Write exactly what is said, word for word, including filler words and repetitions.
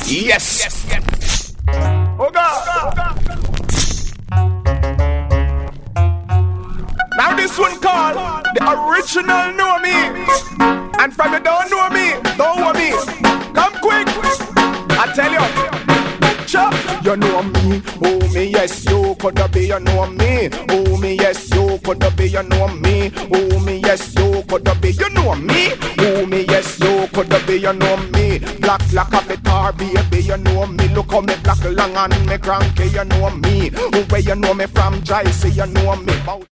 Yes. Yes. Yes. Oh God. Oh God. Now this one called the original Know Me. And from you don't know me, don't know me. Come quick, I tell you. Chop, you know me, oh me, yes, you coulda be, you know me. Oh me, yes, you coulda be, you know me. Oh me, yes, you coulda be, you know me. Oh me, yes, you coulda be, you know me. Black black of it tar, baby, you know me. Look how me black long and me cranky, you know me. Where you know me from, Jai, say you know me.